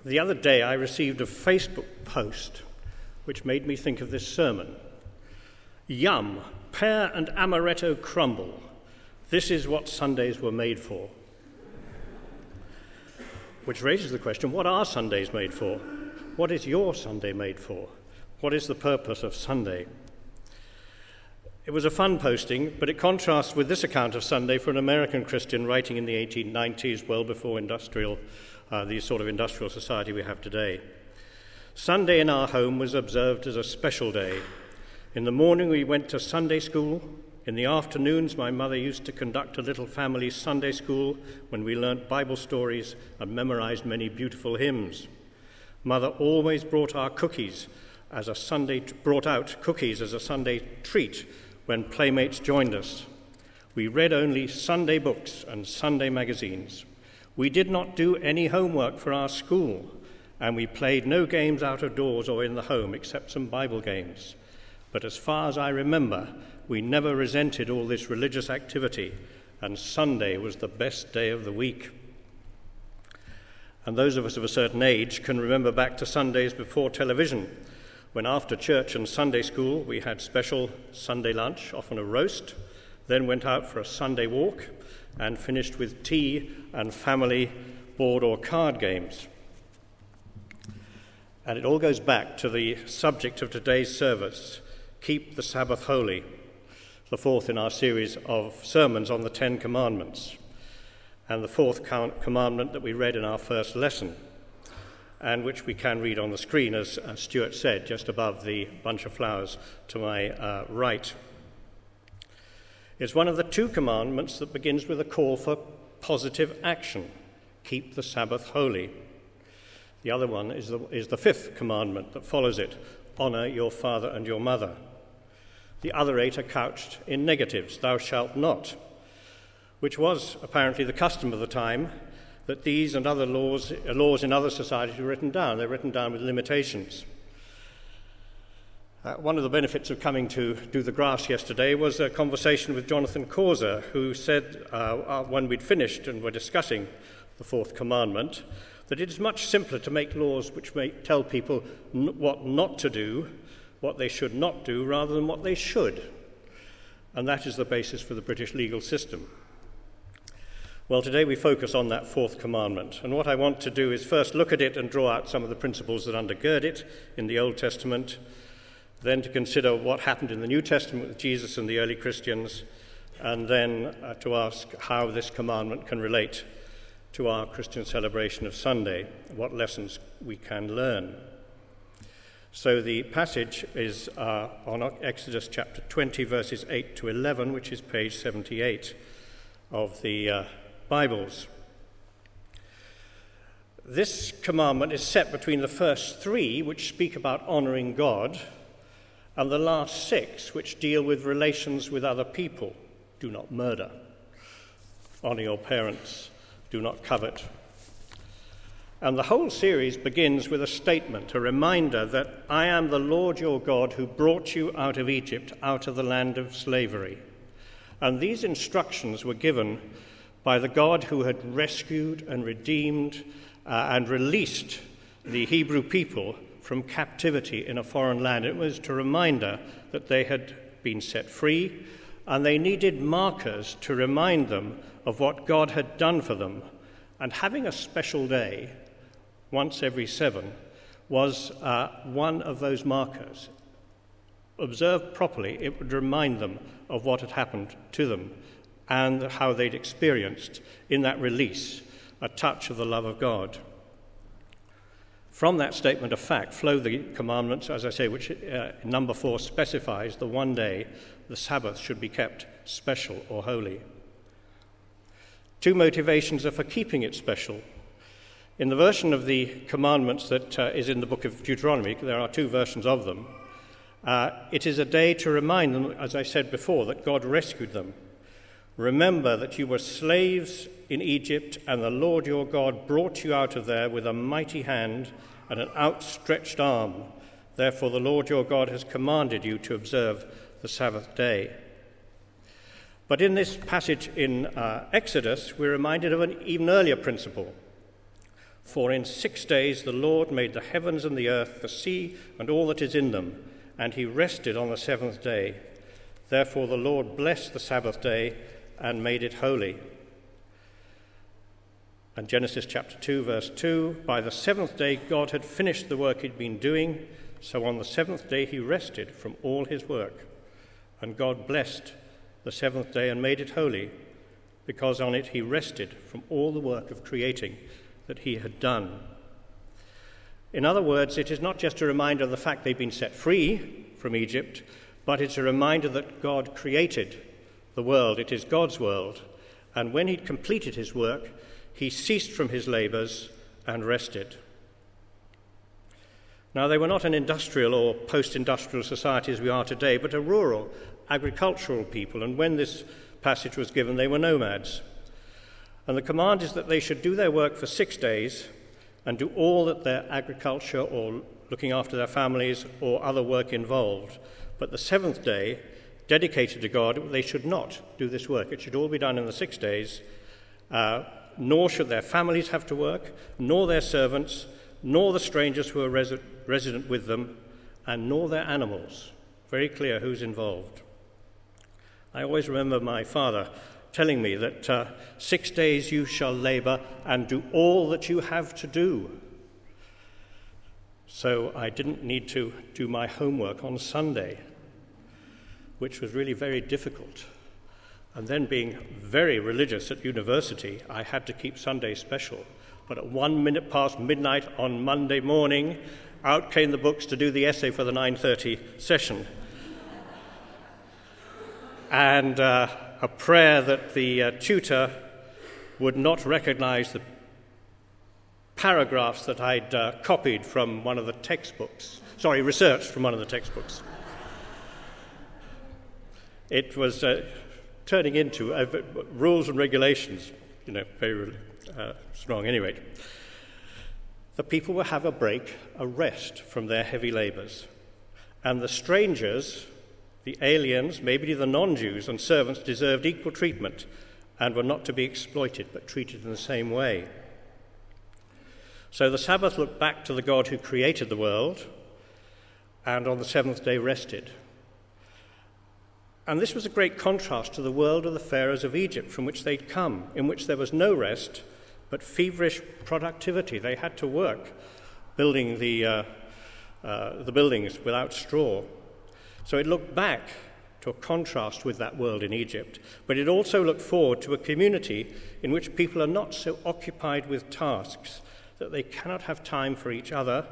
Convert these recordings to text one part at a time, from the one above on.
The other day I received a Facebook post which made me think of this sermon. Yum, pear and amaretto crumble. This is what Sundays were made for. Which raises the question, what are Sundays made for? What is your Sunday made for? What is the purpose of Sunday? It was a fun posting, but it contrasts with this account of Sunday for an American Christian writing in the 1890s, well before the sort of industrial society we have today. Sunday in our home was observed as a special day. In the morning we went to Sunday school. In the afternoons my mother used to conduct a little family Sunday school when we learnt Bible stories and memorized many beautiful hymns. Mother always brought out cookies as a Sunday treat when playmates joined us. We read only Sunday books and Sunday magazines. We did not do any homework for our school, and we played no games out of doors or in the home except some Bible games. But as far as I remember, we never resented all this religious activity, and Sunday was the best day of the week. And those of us of a certain age can remember back to Sundays before television, when after church and Sunday school we had special Sunday lunch, often a roast, then went out for a Sunday walk, and finished with tea and family board or card games. And it all goes back to the subject of today's service, Keep the Sabbath Holy, the fourth in our series of sermons on the Ten Commandments, and the fourth commandment that we read in our first lesson, and which we can read on the screen, as Stuart said, just above the bunch of flowers to my right. It's one of the two commandments that begins with a call for positive action. Keep the Sabbath holy. The other one is the fifth commandment that follows it. Honor your father and your mother. The other 8 are couched in negatives. Thou shalt not, which was apparently the custom of the time, that these and other laws in other societies were written down. They're written down with limitations. One of the benefits of coming to do the grass yesterday was a conversation with Jonathan Causer, who said, when we'd finished and were discussing the fourth commandment, that it is much simpler to make laws which may tell people what not to do, what they should not do, rather than what they should. And that is the basis for the British legal system. Well, today we focus on that fourth commandment. And what I want to do is first look at it and draw out some of the principles that undergird it in the Old Testament, then to consider what happened in the New Testament with Jesus and the early Christians, and then to ask how this commandment can relate to our Christian celebration of Sunday, what lessons we can learn. So the passage is on Exodus chapter 20, verses 8 to 11, which is page 78 of the Bibles. This commandment is set between the first 3, which speak about honouring God, and the last 6, which deal with relations with other people. Do not murder. Honour your parents. Do not covet. And the whole series begins with a statement, a reminder that I am the Lord your God who brought you out of Egypt, out of the land of slavery. And these instructions were given by the God who had rescued and redeemed and released the Hebrew people from captivity in a foreign land. It was a reminder that they had been set free, and they needed markers to remind them of what God had done for them. And having a special day, once every 7, was one of those markers. Observed properly, it would remind them of what had happened to them and how they'd experienced in that release a touch of the love of God. From that statement of fact flow the commandments, as I say, which number 4 specifies the one day the Sabbath should be kept special or holy. 2 motivations are for keeping it special. In the version of the commandments that is in the book of Deuteronomy, there are 2 versions of them, it is a day to remind them, as I said before, that God rescued them. Remember that you were slaves in Egypt, and the Lord your God brought you out of there with a mighty hand and an outstretched arm. Therefore the Lord your God has commanded you to observe the Sabbath day. But in this passage in Exodus, we're reminded of an even earlier principle. For in 6 days the Lord made the heavens and the earth, the sea, and all that is in them, and he rested on the seventh day. Therefore the Lord blessed the Sabbath day and made it holy. And Genesis chapter 2, verse 2, by the seventh day God had finished the work he'd been doing, so on the seventh day he rested from all his work. And God blessed the seventh day and made it holy, because on it he rested from all the work of creating that he had done. In other words, it is not just a reminder of the fact they've been set free from Egypt, but it's a reminder that God created the world. It is God's world. And when he'd completed his work, he ceased from his labors and rested. Now, they were not an industrial or post-industrial society as we are today, but a rural, agricultural people. And when this passage was given, they were nomads. And the command is that they should do their work for 6 days and do all that their agriculture or looking after their families or other work involved. But the seventh day, dedicated to God, they should not do this work. It should all be done in the 6 days, nor should their families have to work, nor their servants, nor the strangers who are resident with them, and nor their animals. Very clear who's involved. I always remember my father telling me that 6 days you shall labor and do all that you have to do. So I didn't need to do my homework on Sunday, which was really very difficult. And then being very religious at university, I had to keep Sunday special. But at 1 minute past midnight on Monday morning, out came the books to do the essay for the 9:30 session. And a prayer that the tutor would not recognize the paragraphs that I'd copied from one of the textbooks. Researched from one of the textbooks. It was turning into rules and regulations, very strong. Anyway, the people will have a break, a rest from their heavy labors. And the strangers, the aliens, maybe the non-Jews and servants, deserved equal treatment and were not to be exploited, but treated in the same way. So the Sabbath looked back to the God who created the world, and on the seventh day rested. And this was a great contrast to the world of the pharaohs of Egypt from which they'd come, in which there was no rest, but feverish productivity. They had to work building the buildings without straw. So it looked back to a contrast with that world in Egypt, but it also looked forward to a community in which people are not so occupied with tasks that they cannot have time for each other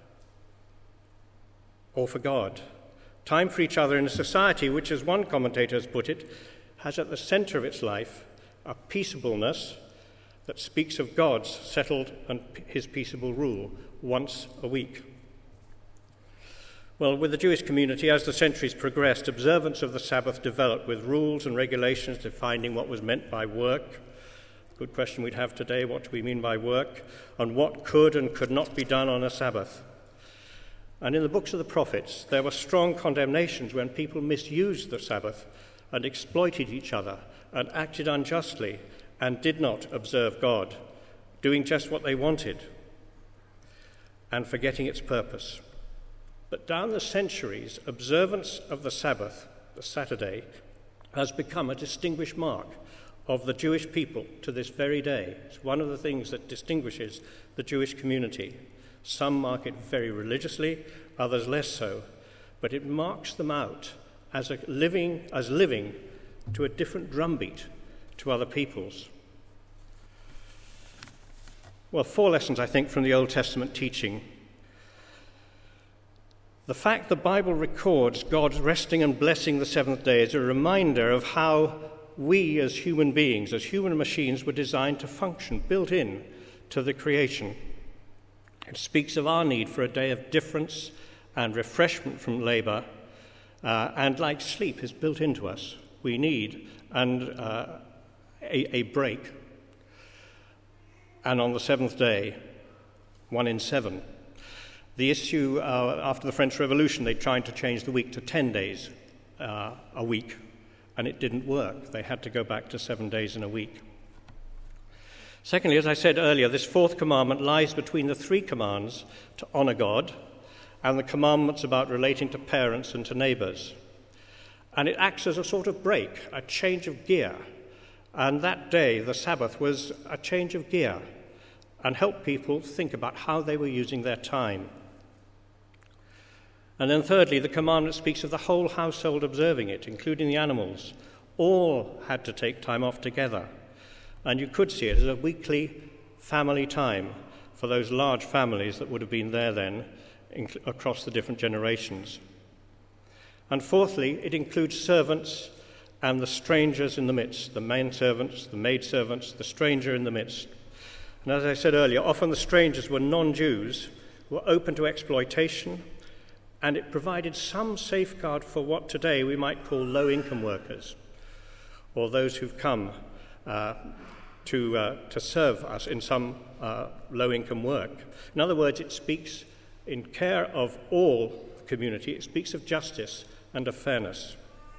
or for God. Time for each other in a society which, as one commentator has put it, has at the center of its life a peaceableness that speaks of God's settled and his peaceable rule once a week. Well, with the Jewish community, as the centuries progressed, observance of the Sabbath developed with rules and regulations defining what was meant by work. Good question we'd have today, what do we mean by work? And what could and could not be done on a Sabbath? And in the books of the prophets, there were strong condemnations when people misused the Sabbath and exploited each other and acted unjustly and did not observe God, doing just what they wanted and forgetting its purpose. But down the centuries, observance of the Sabbath, the Saturday, has become a distinguished mark of the Jewish people to this very day. It's one of the things that distinguishes the Jewish community. Some mark it very religiously, others less so, but it marks them out as living to a different drumbeat to other peoples. Well, 4 lessons, I think, from the Old Testament teaching. The fact the Bible records God resting and blessing the seventh day is a reminder of how we as human beings, as human machines, were designed to function, built in to the creation. It speaks of our need for a day of difference and refreshment from labor, and like sleep is built into us, we need a break. And on the seventh day, 1 in 7. The issue after the French Revolution, they tried to change the week to 10 days a week, and it didn't work. They had to go back to 7 days in a week. Secondly, as I said earlier, this fourth commandment lies between the three commands to honour God and the commandments about relating to parents and to neighbours. And it acts as a sort of brake, a change of gear. And that day, the Sabbath, was a change of gear and helped people think about how they were using their time. And then thirdly, the commandment speaks of the whole household observing it, including the animals. All had to take time off together. And you could see it as a weekly family time for those large families that would have been there then across the different generations. And fourthly, it includes servants and the strangers in the midst, the men servants, the maid servants, the stranger in the midst. And as I said earlier, often the strangers were non-Jews, who were open to exploitation, and it provided some safeguard for what today we might call low-income workers, or those who've come to serve us in some low-income work. In other words, it speaks in care of all the community. It speaks of justice and of fairness.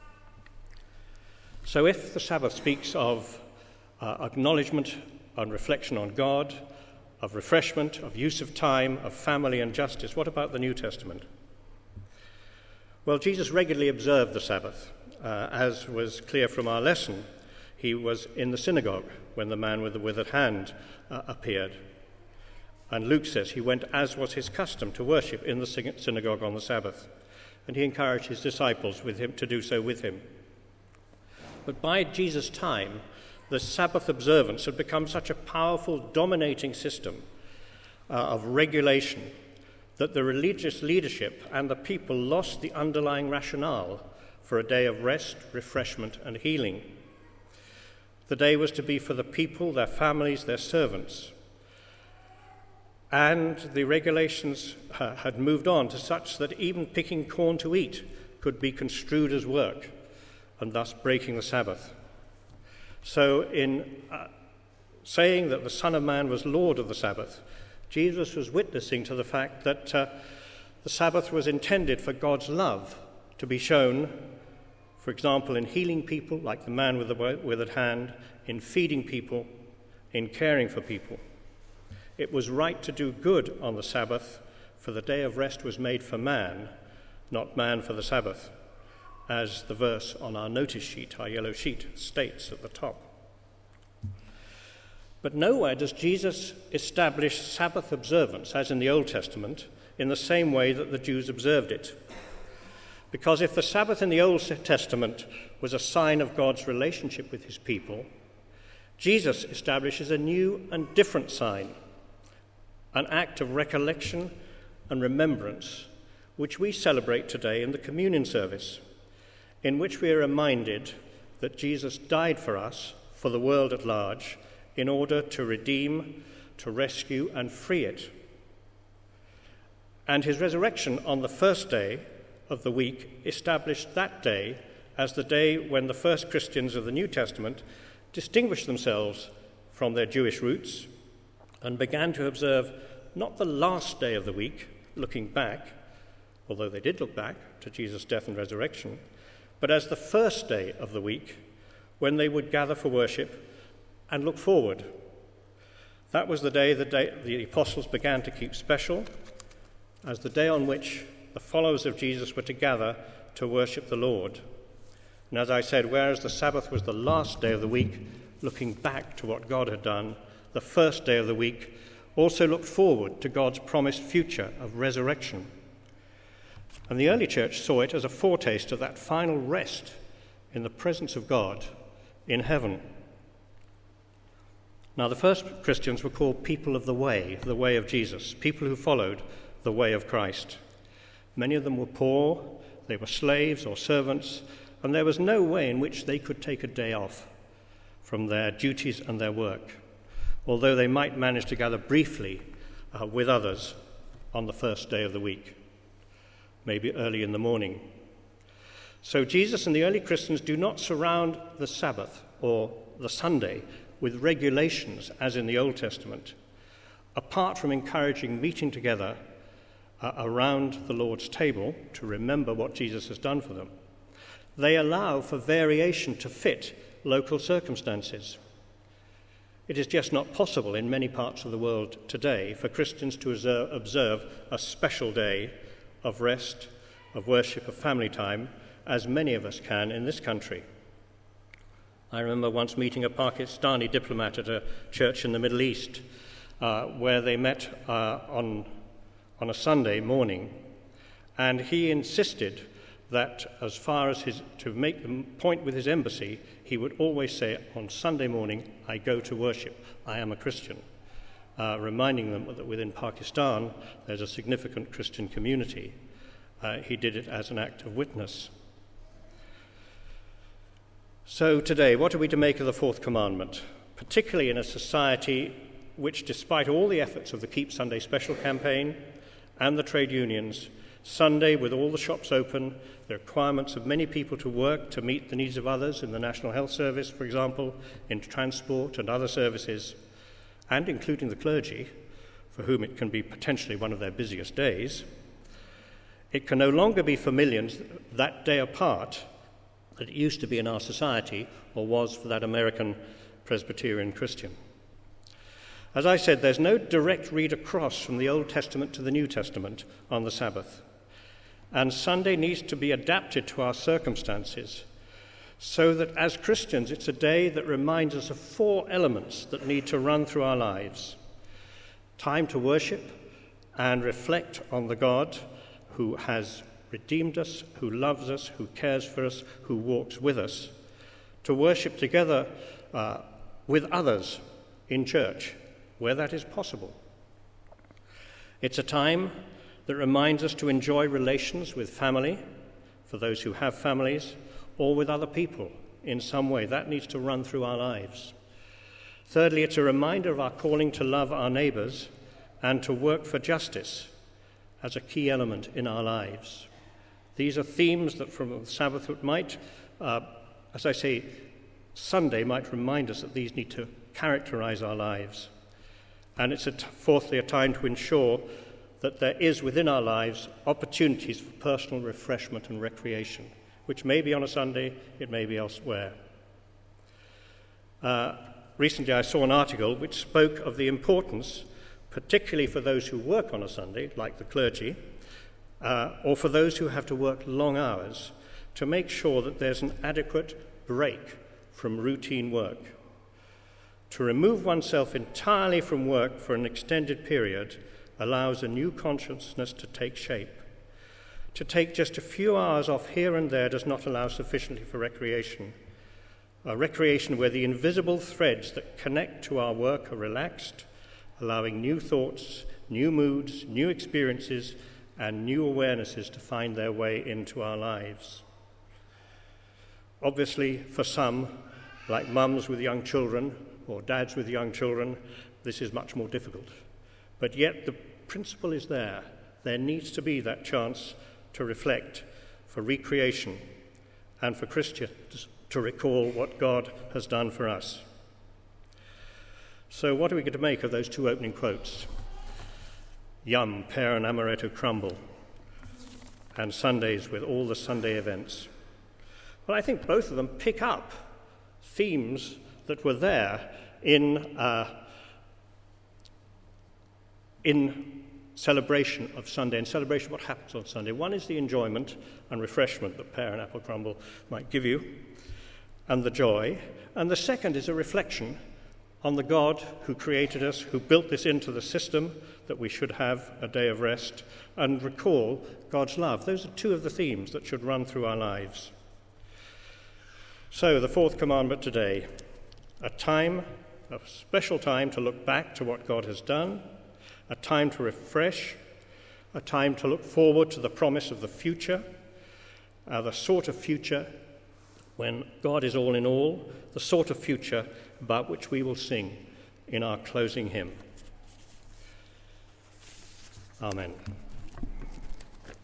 So if the Sabbath speaks of acknowledgement and reflection on God, of refreshment, of use of time, of family and justice, what about the New Testament? Well, Jesus regularly observed the Sabbath, as was clear from our lesson. He was in the synagogue when the man with the withered hand appeared. And Luke says he went, as was his custom, to worship in the synagogue on the Sabbath. And he encouraged his disciples with him to do so with him. But by Jesus' time, the Sabbath observance had become such a powerful, dominating system of regulation that the religious leadership and the people lost the underlying rationale for a day of rest, refreshment, and healing. The day was to be for the people, their families, their servants. And the regulations had moved on to such that even picking corn to eat could be construed as work, and thus breaking the Sabbath. So in saying that the Son of Man was Lord of the Sabbath, Jesus was witnessing to the fact that the Sabbath was intended for God's love to be shown, for example, in healing people, like the man with the withered hand, in feeding people, in caring for people. It was right to do good on the Sabbath, for the day of rest was made for man, not man for the Sabbath, as the verse on our notice sheet, our yellow sheet, states at the top. But nowhere does Jesus establish Sabbath observance, as in the Old Testament, in the same way that the Jews observed it. Because if the Sabbath in the Old Testament was a sign of God's relationship with his people, Jesus establishes a new and different sign, an act of recollection and remembrance, which we celebrate today in the communion service, in which we are reminded that Jesus died for us, for the world at large, in order to redeem, to rescue, and free it. And his resurrection on the first day of the week established that day as the day when the first Christians of the New Testament distinguished themselves from their Jewish roots and began to observe not the last day of the week, looking back, although they did look back to Jesus' death and resurrection, but as the first day of the week, when they would gather for worship and look forward. That was the day the apostles began to keep special, as the day on which the followers of Jesus were to gather to worship the Lord. And as I said, whereas the Sabbath was the last day of the week, looking back to what God had done, the first day of the week also looked forward to God's promised future of resurrection. And the early church saw it as a foretaste of that final rest in the presence of God in heaven. Now, the first Christians were called people of the way of Jesus, people who followed the way of Christ. Many of them were poor, they were slaves or servants, and there was no way in which they could take a day off from their duties and their work, although they might manage to gather briefly with others on the first day of the week, maybe early in the morning. So Jesus and the early Christians do not surround the Sabbath or the Sunday with regulations as in the Old Testament, apart from encouraging meeting together around the Lord's table to remember what Jesus has done for them. They allow for variation to fit local circumstances. It is just not possible in many parts of the world today for Christians to observe a special day of rest, of worship, of family time, as many of us can in this country. I remember once meeting a Pakistani diplomat at a church in the Middle East where they met on a Sunday morning, and he insisted that as far as to make the point with his embassy, he would always say, on Sunday morning, I go to worship, I am a Christian, reminding them that within Pakistan there's a significant Christian community. He did it as an act of witness. So today, what are we to make of the fourth commandment, particularly in a society which, despite all the efforts of the Keep Sunday Special campaign and the trade unions, Sunday, with all the shops open, the requirements of many people to work to meet the needs of others in the National Health Service, for example, in transport and other services, and including the clergy, for whom it can be potentially one of their busiest days, it can no longer be for millions that day apart that it used to be in our society, or was for that American Presbyterian Christian. As I said, there's no direct read across from the Old Testament to the New Testament on the Sabbath. And Sunday needs to be adapted to our circumstances so that as Christians it's a day that reminds us of four elements that need to run through our lives. Time to worship and reflect on the God who has redeemed us, who loves us, who cares for us, who walks with us. To worship together with others in church where that is possible. It's a time that reminds us to enjoy relations with family, for those who have families, or with other people in some way. That needs to run through our lives. Thirdly, it's a reminder of our calling to love our neighbours and to work for justice as a key element in our lives. These are themes that from the Sabbath might, as I say, Sunday might remind us that these need to characterize our lives. And it's fourthly a time to ensure that there is within our lives opportunities for personal refreshment and recreation, which may be on a Sunday, it may be elsewhere. Recently I saw an article which spoke of the importance, particularly for those who work on a Sunday, like the clergy, or for those who have to work long hours, to make sure that there's an adequate break from routine work. To remove oneself entirely from work for an extended period allows a new consciousness to take shape. To take just a few hours off here and there does not allow sufficiently for recreation. A recreation where the invisible threads that connect to our work are relaxed, allowing new thoughts, new moods, new experiences, and new awarenesses to find their way into our lives. Obviously, for some, like mums with young children or dads with young children, this is much more difficult. But yet the principle is there. There needs to be that chance to reflect, for recreation, and for Christians to recall what God has done for us. So what are we going to make of those two opening quotes? Yum, pear and amaretto crumble, and Sundays with all the Sunday events. Well, I think both of them pick up themes that were there in celebration of Sunday, and celebration of what happens on Sunday. One is the enjoyment and refreshment that pear and apple crumble might give you, and the joy. And the second is a reflection on the God who created us, who built this into the system, that we should have a day of rest, and recall God's love. Those are two of the themes that should run through our lives. So, the fourth commandment today, a special time to look back to what God has done, a time to refresh, a time to look forward to the promise of the future, the sort of future when God is all in all, the sort of future about which we will sing in our closing hymn. Amen.